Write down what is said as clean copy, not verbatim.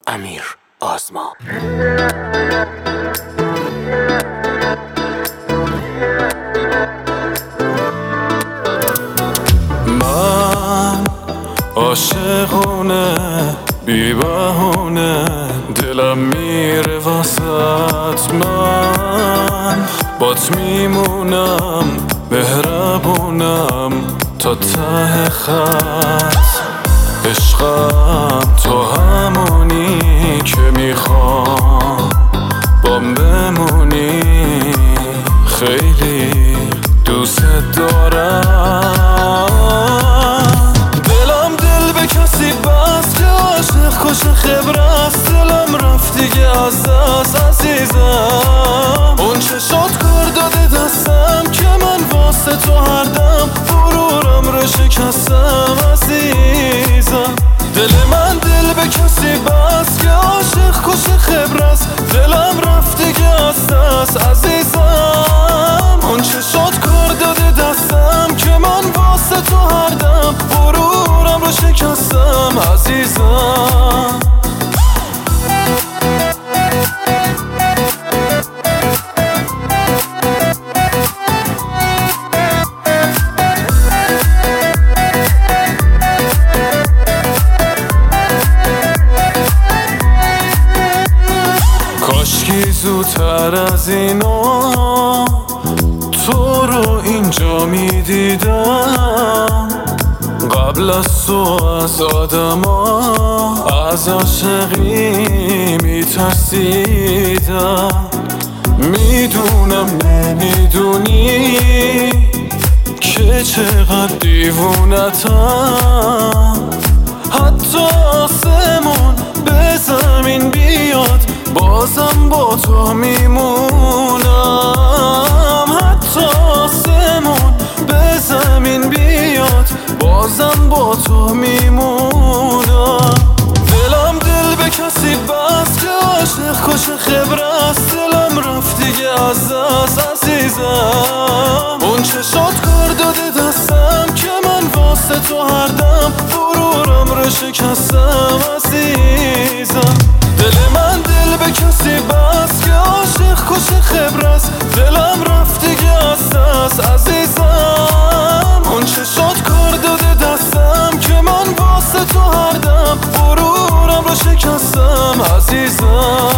امیر آزما. من عاشقونه بی بهونه دلم میره واسط، من بات میمونم مهربونم تا ته خط. عشقم تو همونی که میخوام بام بمونی، خیلی دوست دارم. دلم دل به کسی بست که عاشق کش خبرست، دلم رفت دیگه از دست عزیزم. اون چشات کار داده دستم که من واسه تو هر دم غرورم رو شکستم عزیزم. دل من دل به کسی بست که عاشق کش خبرست، دلم رفت دیگه از دست عزیزم. اون چشات کار داده دستم که من واسه تو هر دم غرورم رو شکستم عزیزم. کاشکی زودتر از اینا تو رو اینجا میدیدم، قبل از تو از آدم ها از عاشقی میترسیدم. میدونم نمیدونی که چقدر دیوونتم، حتی آسمون به زمین بیاد بازم با تو میمونم، حتی آسمون به زمین بیاد بازم با تو میمونم. دلم دل به کسی بست که عاشق کش خبرست، دلم رفت دیگه از دست عزیزم. اون چشات کار داده دستم که من واسه تو هر دم غرورم رو شکستم عزیزم. دل من دل به کسی بست که عاشق کش خبرست، دلم رفت دیگه از دست عزیزم. اون چشات کار داده دستم که من واسه تو هر دم غرورم رو شکستم عزیزم.